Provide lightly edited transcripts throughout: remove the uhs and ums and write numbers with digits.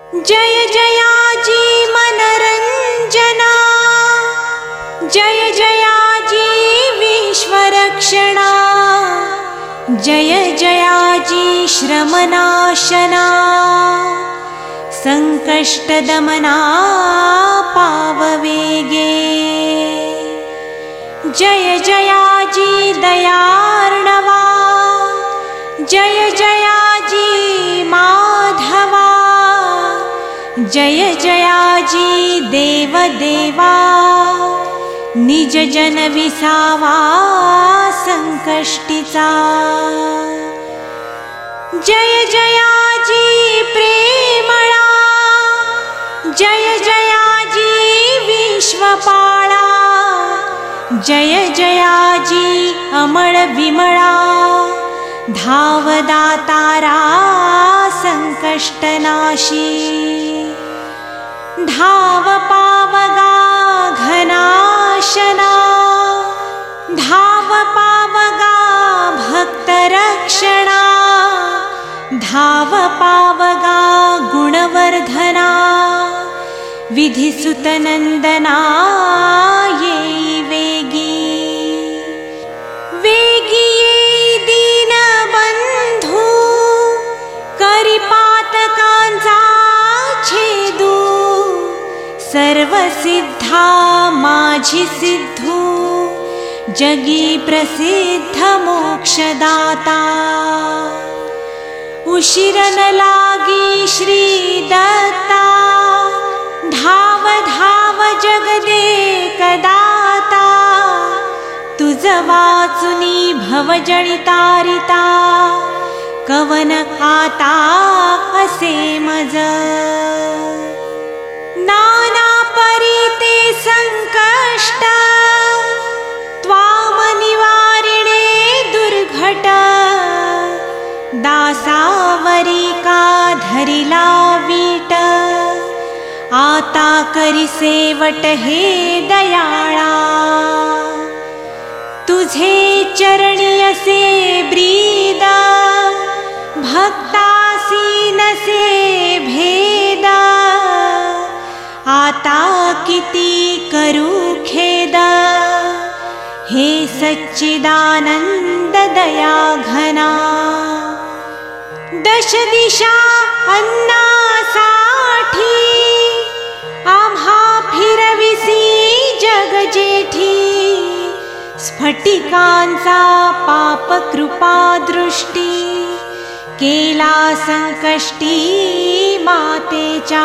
जय जयाजी मनरंजना, जय जयाजी विश्वरक्षणा, जय जयाजी श्रमनाशना, संकष्टदमना पाववेगे। जय जयाजी दयार्णवा, जय जयाजी माधवा, जय जयाजी देवदेवा, निज जन विसावा संकष्टीचा। जय जयाजी प्रेमळा, जय जयाजी विश्वपाळा, जय जयाजी अमळ विमळा, धावदातारा संकष्टनाशी। धाव पावगा घनाशना, धाव पावगा भक्तरक्षणा, धाव पावगा गुणवर्धना, विधिसुतनंदना येई वेगी। वेगी येई दीनबंधू, करिपातकांचा छेदू, सर्व सिद्धा माझी सिद्धू, जगी प्रसिद्ध मोक्षदाता। उशीर न लागी श्री दत्ता, धाव धाव जगदेकदाता, तुझ वाचुनी भवजळितारिता, कवन आता असे मज। नाना परिते संकष्ट, त्वाम निवारिणे दुर्घट, दासावरी का धरिला वीट, आता करी सेवट हे दयाळा। तुझे चरणी असे ब्रीद, भक्तासी नसे भेद, आता किती करू खेद, हे सच्चिदानंद दया घना। दश दिशा अन्नासाठी, आम्हा फिरविसी जग जेठी, स्फटिकांचा पाप कृपा दृष्टी, केला संकष्टी मातेच्या।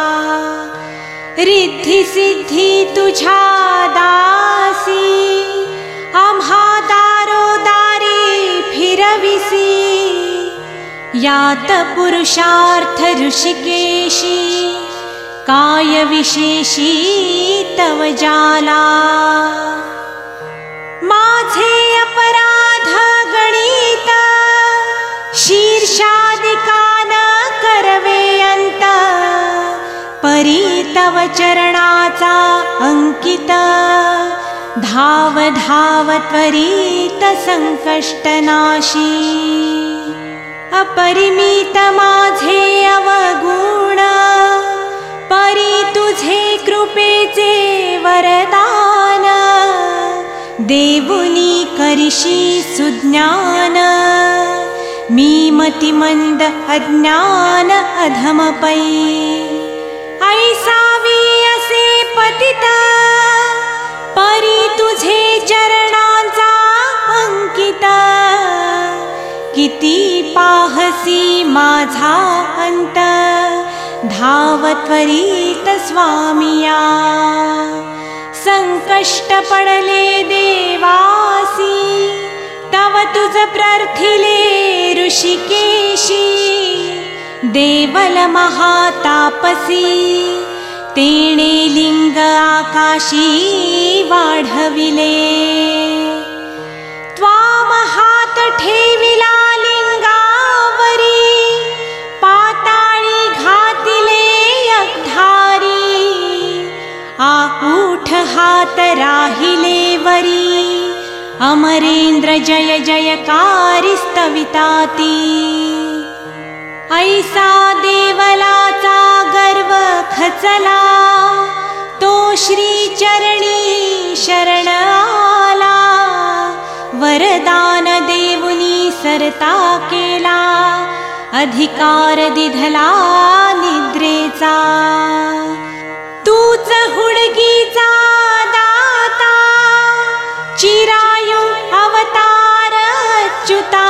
रिद्धी सिद्धी तुझ्या दासी, आम्हा दारोदारी फिरविसी, यात पुरुषार्थ ऋषिकेशी, काय विशेषी तव जाला। माझे अपराध गणित, शीर्षादिकान करवे अंत, परी तव चरणाचा अंकित, धाव धाव त्वरित संकष्टनाशी। अपरिमित माझे अवगुण, परी तुझे कृपेचे वरदान, देवुनी करिशी सुज्ञान, मी मतिमंद अज्ञान अधमपै। ऐसावी असे पतित, परी तुझे चरणांचा अंकित, किती पाहसी माझा अंत, धाव त्वरित स्वामिया। संकष्ट पडले देवासी, तव तुझ प्रार्थिले ऋषिकेशी, देवल महातापसी, तेणे लिंग आकाशी वाढविले। त्वाम हात ठेविला लिंगावरी, पाताळी घातिले अग्धारी, आऊठ हात राहिले वरी, अमरेंद्र जय जयकारी स्तविताती। ऐसा देवलाचा वत्सला तो श्री चरणी शरण आला, वरदान देऊनी सरता केला, अधिकार दिधला निद्रेचा. तूच हुडगीचा दाता, चिरायू अवतार अच्युता,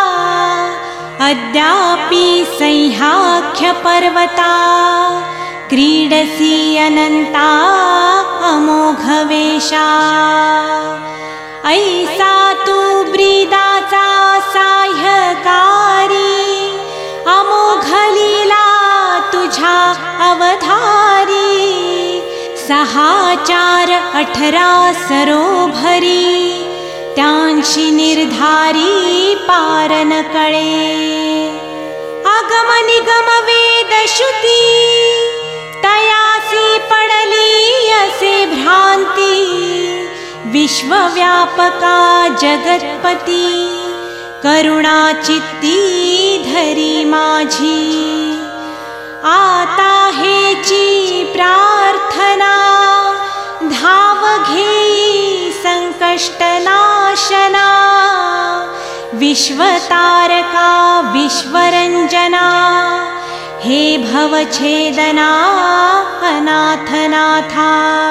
अद्यापि सह्याख्य पर्वता, क्रीडसी अनंता अमोघ वेशा. ऐसा तू ब्रीदाचा साह्यकारी, अमोघ लीला तुझ्या अवधारी. 6, 4, 18 सरोभरी, त्यांशी निर्धारी पार न कळे. अगम निगम वेद श्रुती, तयासी पडली असे भ्रांती. विश्वव्यापका जगत्पती, करुणा चित्ती धरी माझी. आता हेची प्रार्थना, धाव घेई संकष्ट नाशना. विश्वतारका विश्वरंजना, हे भवछेदना अनाथनाथा.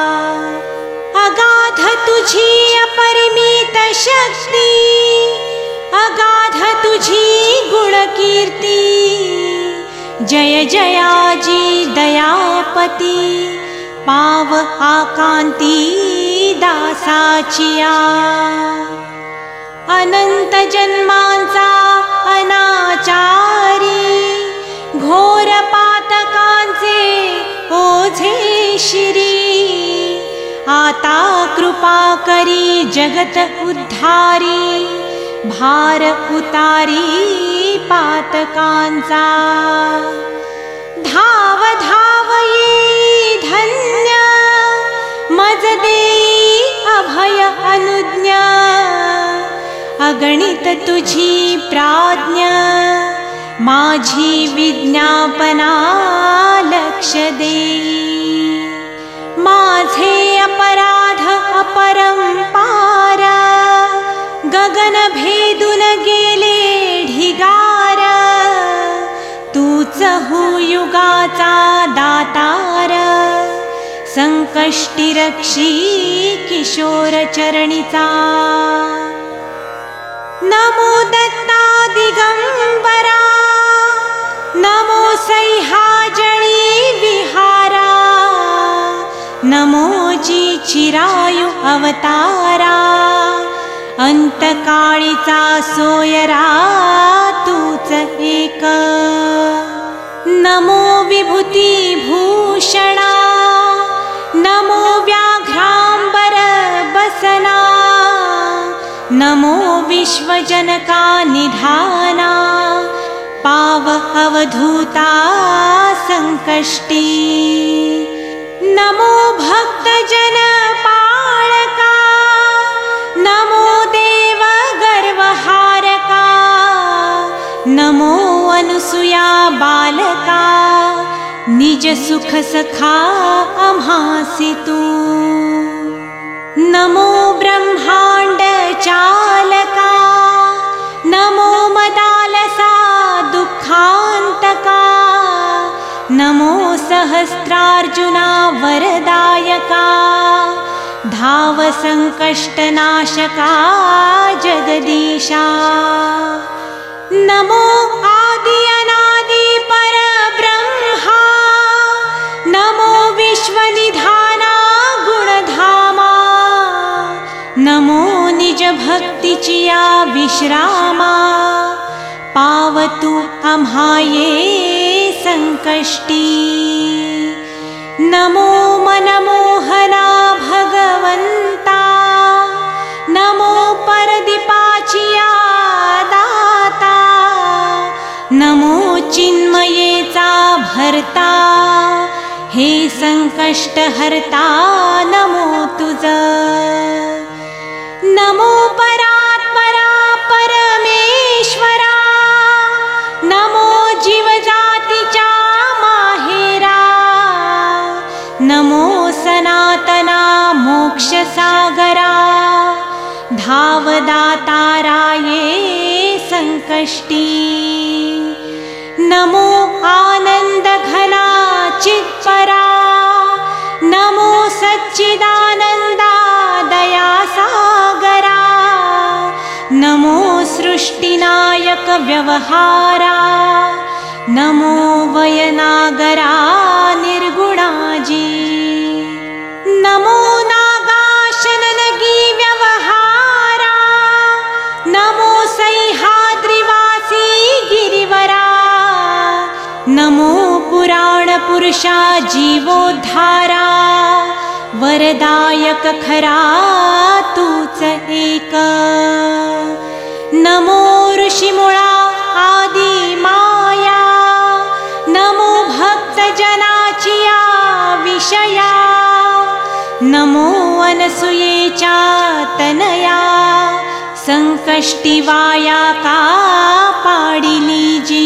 अगाध तुझी अपरिमित शक्ती, अगाध तुझी गुणकीर्ती. जय जयाजी दयापती, पाव आकांती दासाचिया. अनंत जन्मांचा अनाचारी, घोर पातकांचे ओझे शिरी. आता कृपा करी जगत उद्धारी, भार उतारी पातकांचा. धाव धाव ये धन्य, मज देई अभय अनुज्ञा. अगणित तुझी प्राज्ञा, माझी विज्ञापना लक्ष देई. माझे अपराध अपरंपार, गगन भेदून गेले ढिगार. तूच हो युगाचा दातार, संकष्टी रक्षी किशोर चरणीचा. नमो दत्ता दिगंबरा, नमो सह्याजळी विहारा. नमो जी चिरायू अवतारा, अंतकाळीचा सोयरा तूच एक. नमो विभूती भूषणा, नमो व्याघ्रांबर बसना. नमो विश्वजनका निधाना, पाव अवधूता संकष्टी. नमो भक्तजन पाळका, नमो देव गर्वहारका. नमो अनुसूया बालका, निज सुख सखा आम्हासी तू. नमो ब्रह्मांड चालका, नमो मदालसा दुःखांतका. नमो सहस्रार्जुना वरदायका, धाव संकष्टनाशका जगदीशा. नमो आदि अनादि परब्रह्मा, नमो विश्वनिधाना गुणधामा. नमो निज भक्तीचिया विश्रामा, पावतु आम्हाये संकष्टी. नमो मनमोहना भगवंता, नमो परदीपाचिया दाता. नमो चिन्मयेचा भरता, हे संकष्ट हरता नमो तुझ. नमो परात्परा परमेश्वरा, नमो जीवजातीच्या माहेरा. दाताराये संकष्टी। नमो आनन्दघना चित्परा, नमो सच्चिदानन्दा दयासागरा, नमो सृष्टिनायक व्यवहारा, नमो वयनागरा निर्गुणाजी। नमो नागाशननगी व्यवहारा, नमो सह्याद्रिवासी गिरिवरा, नमो पुराणपुरुषा जीवोद्धारा, वरदायक खरा तूच एक। नमो ऋषिमुळा आदि माया, नमो भक्तजनाचिया विषया, नमो अनसूयेचा तनया, संकष्टीवाया कापाडिलीजी।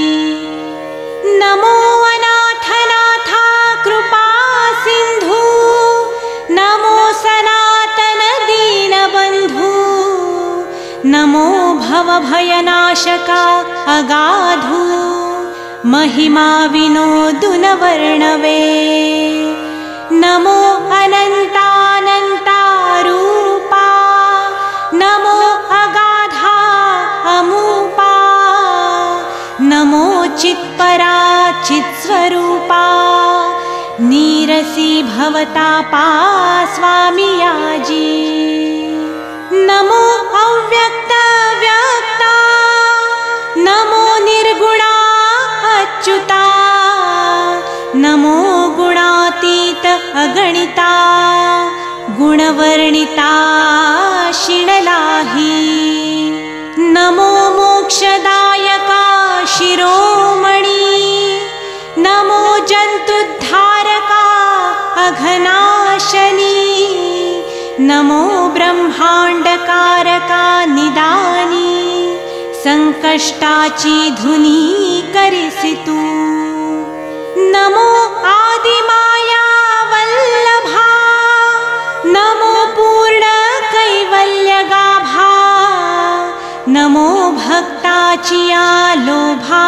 नमो अनाथनाथा कृपा सिंधु, नमो सनातन दीनबंधु, नमो भवभयनाशका अगाधु, महिमा विनोदुन वर्णवे। नमो अनंतानंता रूपा, नमो अगाधा अमूपा, नमो चित्परा चित्स्वरूपा, नीरसी भवतापा स्वामियाजी। नमो अव्यक्त व्यक्ता, नमो निर्गुणा अच्युता, नमो गुणातीत अगणिता, गुणवर्णिता शिणलाही। नमो मोक्षदायका शिरोमणि, नमो जन्तुद्धारका अघनाशनी, नमो ब्रह्मांडकारका निदानी, संकष्टाची धुनी करिसितू। नमो आदिमाया वल्लभा, नमो पूर्ण कैवल्यगाभा, नमो भक्ताचिया लोभा,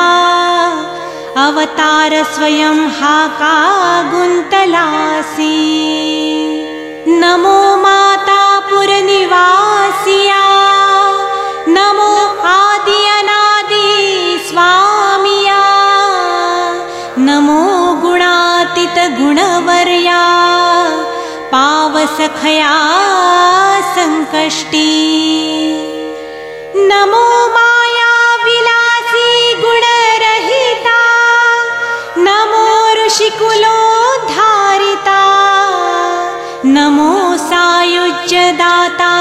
अवतार स्वयं हाका गुंतलासी। नमो माता पुरनिवासिया, नमो आदि अनादि स्वामिया, नमो गुणातीत गुणवर्या, पावसखया संकष्टी। नमो माया विलासी गुणरहिता, नमो ऋषिकुलोद्धारिता, नमो सायुज्यदाता,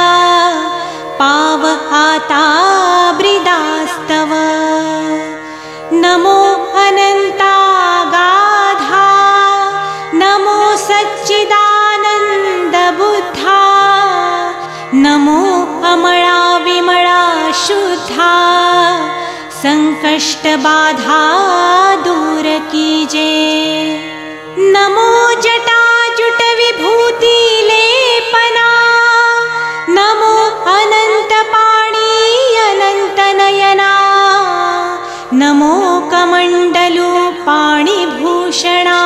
पावहाता ब्रिदास्तव। नमो अनन्तागाधा, नमो सच्चिदानन्द बुद्धा, नमो अमला विमला शुद्धा, संकष्ट बाधा दूर कीजे। नमो जटाजुट विभूति लेपना, नमो अनंत पाणी अनंत नयना, नमो कमंडलु पाणिभूषणा,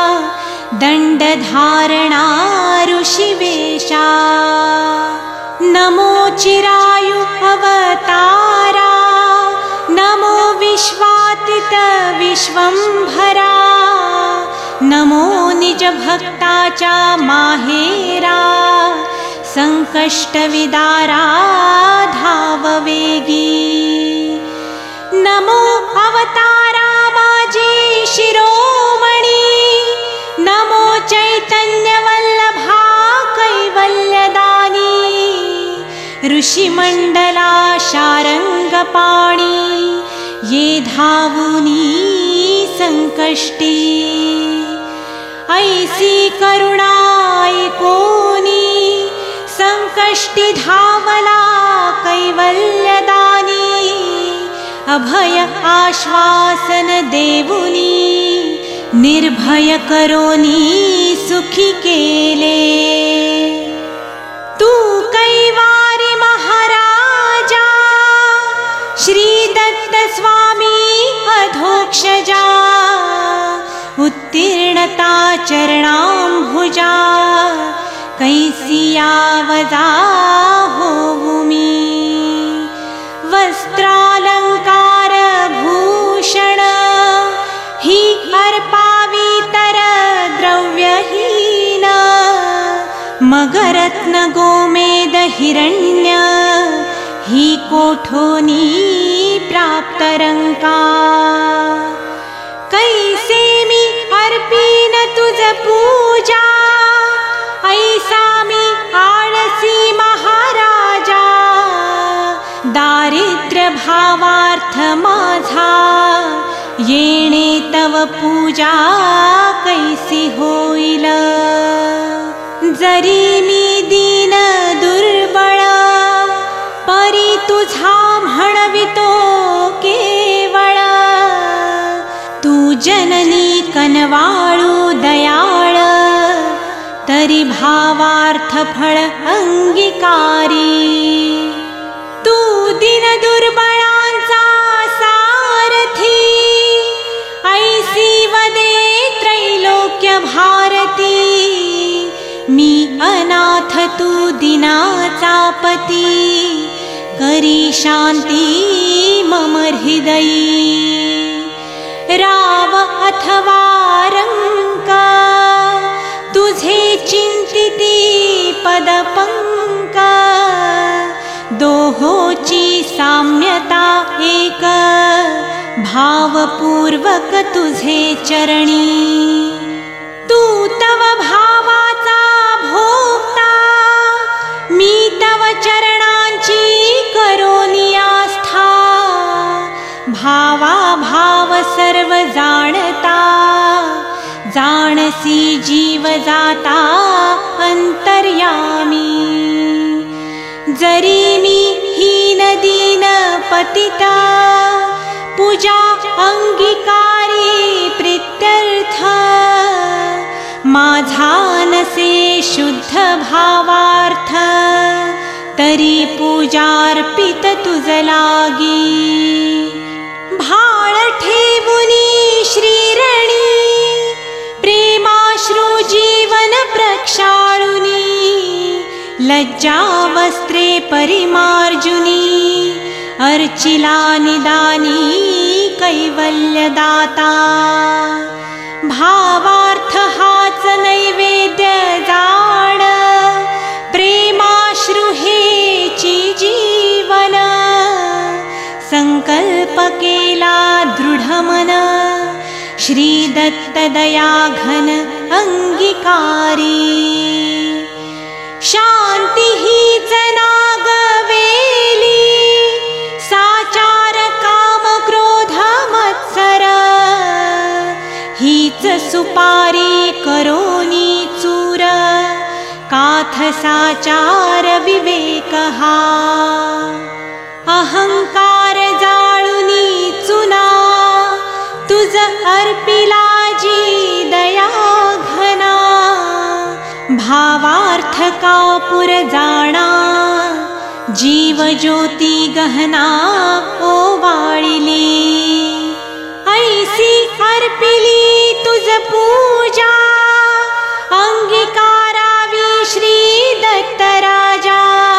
दंडधारणा ऋषिवेशा, नमो चिरायु अवतारा, नमो विश्वातीत विश्वंभरा, नमो निज भक्ताचा माहेरा, संकष्ट विदारा धाववेगी। नमो अवतारा माजी शिरोमणि, नमो चैतन्य वल्लभा कैवल्यदानी, ऋषिमंडला शारंगपाणी, ये धावुनी संकष्टी। ऐसी करुणा ऐकोनी, संकष्टी धावला कैवल्यदानी, अभय आश्वासन देवुनी, निर्भय करोनी सुखी केले। तू कैवारी महाराज वधोक्षजा उत्तीर्णता चरणाम्भुजा कैसिया वजा होवुमी वस्त्रालंकार भूषण ही अर्पावितर द्रव्यहीन मगरत्न गोमेद हिरण्य ही कोठोनी प्राप्तरंका कैसे मी अर्पीन तुझ पूजा ऐसा मी आळसी महाराजा दारिद्र्य भावार्थ माझा येणे तव पूजा कैसी होईल जरी मी दीन दुर्बळ परी तुझा म्हणवितो केवळ तू जननी कनवाळू दयाळ तरी भावार्थ फळ अंगीकारी तू दीन दुर्बळांचा सारथी ऐसी वदे त्रैलोक्य भारती मी अनाथ तू दिनाचा पती करी शांती मम हृदयी राव अथवा रंक तुझे चिंतिती पदपंक दोहोची साम्यता एक भावपूर्वक तुझे चरणी तू तव भावाचा भोक्ता मी तव चरणांची करोनी आस्था भावा भाव सर्व जाणता जाणसी जीव जाता अंतर्यामी जरी मी हीन दीन पतिता पूजा अंगीकारी प्रीत्यर्थ माझा नसे शुद्ध भावार्थ तरी पूजार्पित तुझ लागी भाळ ठेवुनी श्रीरणी प्रेमाश्रू जीवन प्रक्षाळुनी लज्जा वस्त्रे परिमार्जुनी अर्चिला निदानी कैवल्यदाता भावार्थ हाच नैवेद्य जाण प्रेमाश्रू हेची जीवन संकल्प केला दृढ मन श्री दत्त दया घन अंगीकारी शांती हीच नागवेली साचार काम क्रोध मत्सर हीच सुपारी करोनी चूर काथ साचार विवेक हा अहंकार जाळुनी चुना तुझ अर्पिला जी दया घना भावार्थ कापुर जाणा जीव ज्योती गहना ओवाळिली ऐसी अर्पिली तुझ पूजा अंगीकारावी श्री दत्त राजा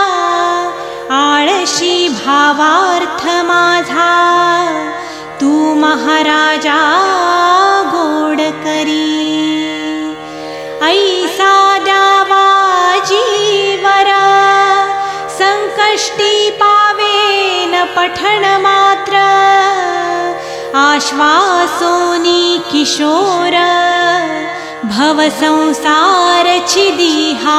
आळशी भावार्थ माझा तू महाराजा गोड करी ऐसा द्यावा जीवर संकष्टी पावेन पठण मात्र आश्वासोनी किशोर भव संसार छिदिहा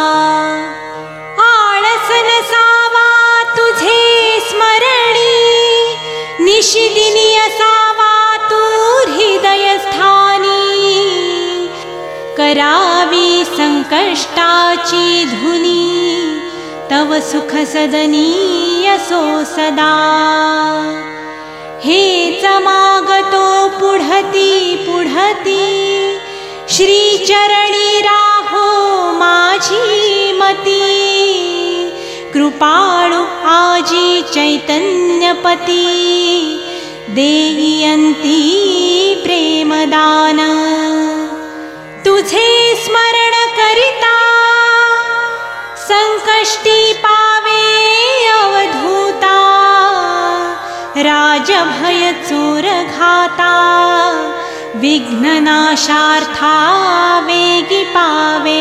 आळस नसावा तुझे स्मरणी निशिदिनी असावा तू हृदयस्थानी करावी संकष्टाची धुनी तव सुख सदनी असो सदा हेच मागतो पुढती पुढती श्री चरणी राहो माझी मती कृपाळु आजी चैतन्यपती देयन्ती प्रेमदान। तुझे स्मरण करिता संकष्टी पावे अवधूता। राजभय चोर घाता विघ्ननाशार्था वेगी पावे।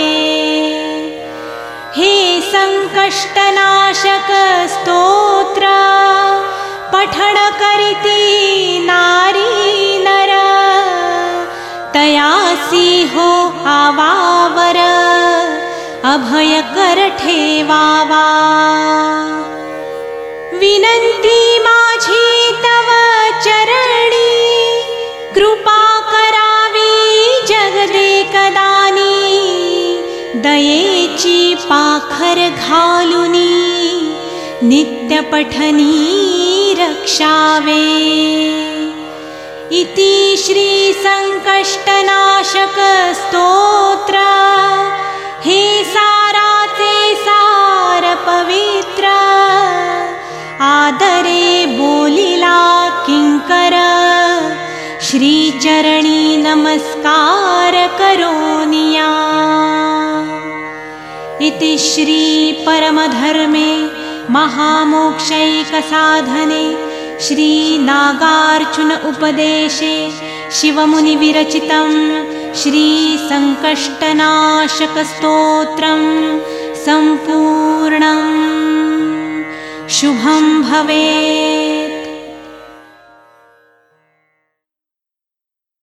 हे संकष्टनाशक स्तोत्र पठण करिती नारी नर। तयासी हो आवावर अभय कर ठेवावा। विनंती माझी तव चरणी कृपा करावी जगदेकदानी। दयेची पाखर घालुनी नित्य पठनी रक्षावे। इति श्री संकष्टनाशक स्तोत्र। हे साराचे सार पवित्र आदरे बोलिला किंकर। श्री चरणी नमस्कार करोनिया। इति श्री परमधर्मे महामोक्षैक साधने श्री नागार्जुन उपदेशे शिवमुनि विरचितं श्री संकष्टनाशक स्तोत्रं संपूर्णं। शुभं भवेत्।